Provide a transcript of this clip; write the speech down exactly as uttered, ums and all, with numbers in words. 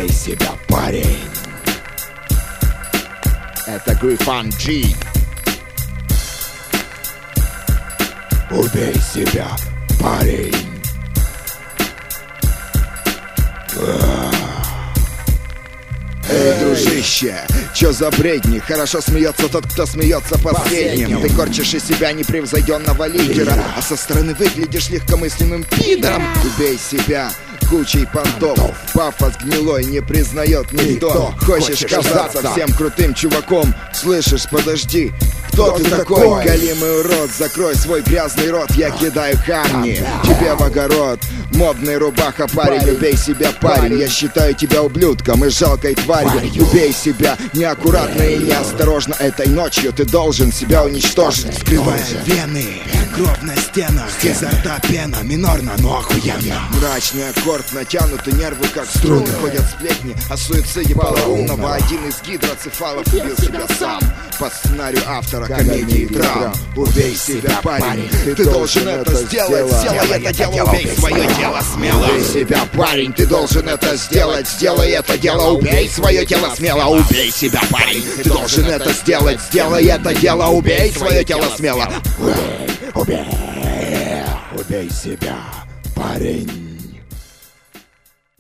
Убей себя, парень. Это Грифан Джи. Убей себя, парень. Эй, дружище, чё за бредни? Хорошо смеется тот, кто смеется последним. Ты корчишь из себя непревзойденного лидера, а со стороны выглядишь легкомысленным пидором. Убей себя кучей понтов. Пафос гнилой не признает никто. Хочешь казаться всем крутым чуваком? Слышишь, подожди, кто ты такой? Голимый урод, закрой свой грязный рот. Я кидаю камни тебе в огород. Модный рубаха, парень, убей себя, парень. Я считаю тебя ублюдком и жалкой тварью. Убей себя, неаккуратно и неосторожно. Этой ночью ты должен себя уничтожить. Скрывая вены, кровь на стенах, изо рта пена. Минорно, но охуенно. Мрачный аккорд, натянуты нервы как струны. Ходят сплетни о суициде полоумного. Один из гидроцефалов убил себя сам по сценарию автора комедии драм. Убей себя, парень, ты должен это сделать. Сделай это дело, убей свое тело смело. Убей себя, парень, ты должен это сделать. Сделай это дело, убей свое тело смело. Убей себя, парень, ты должен это сделать. Сделай это дело, убей свое тело смело. Убей, убей, убей себя, парень.